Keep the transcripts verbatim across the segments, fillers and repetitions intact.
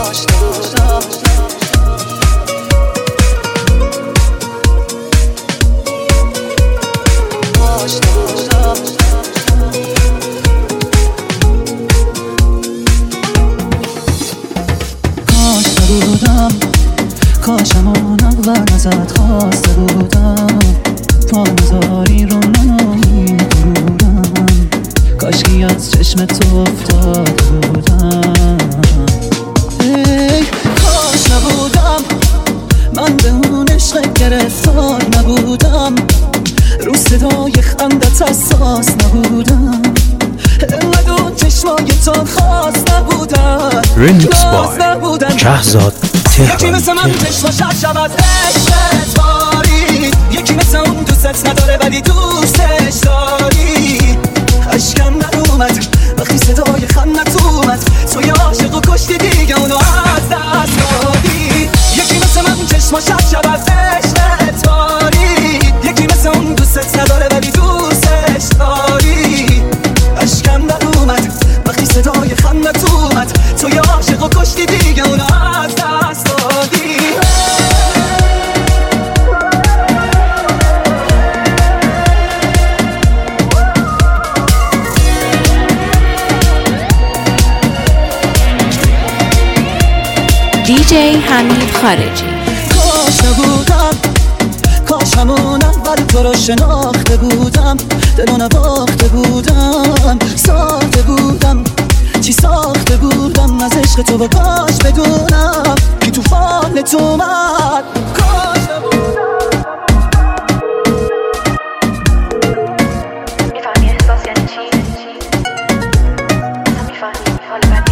کاشم اون اول ازت خواسته بودم پا نزاری رو نمی غرورم کاشکی از چشم تو افتاده بودم ای کاش نبودم من به اون عشق گرفتار نبودم رو صدای خندت حساس نبودم انقدر اون چشمای تو خاص نبودن ریمیکس بای شهزاد یکی مثل من چشماش شب از عشقت باری یکی مثل اون دوستت نداره ولی دوستش داری اشکم در اومد وقتی صدای خندت اومد تو یه عاشق و کشتی دیگه اونو از دست دادی یکی مثل من چشماش شب از عشقت باری یکی مثل اون دوستت نداره ولی دوستش داری اشکم در اومد وقتی صدای خندت اومد تو یه عاشق و کشتی دیگه اونو از دست دادی دیجی حمید خارجی. کاش نبودم کاش همون اول تو رو شناخته بودم دلو نباخته بودم ساخته بودم چی ساخته بودم از عشق تو و کاش بدونم که توفان تو اومد کاش نبودم میفهمی احساس یعنی چی؟ میفهمی حال بد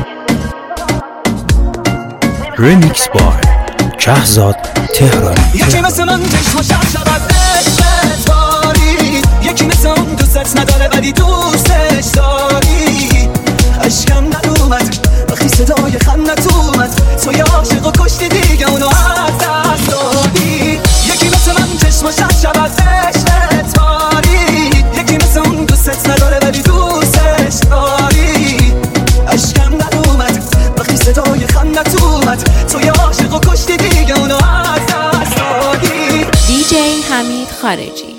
یعنی چی؟ ریمیکس بای شهزاد تهرانی. یکی مثل من چشماش شب از عشقت باری یکی مثل اون دوستت نداره ولی دوستش داری اشکم در اومد وقتی صدای خندت اومد تو یه عاشق و کشتی دیگه اونو از دست دادی یکی مثل من چشماش شب از عشقت باری یکی مثل اون دوستت نداره ولی دوستش داری اشکم در اومد وقتی صدای خندت اومد تو یه عاشق و کشتی دیگه اونو از دست دادی. دیجی حمید خارجی.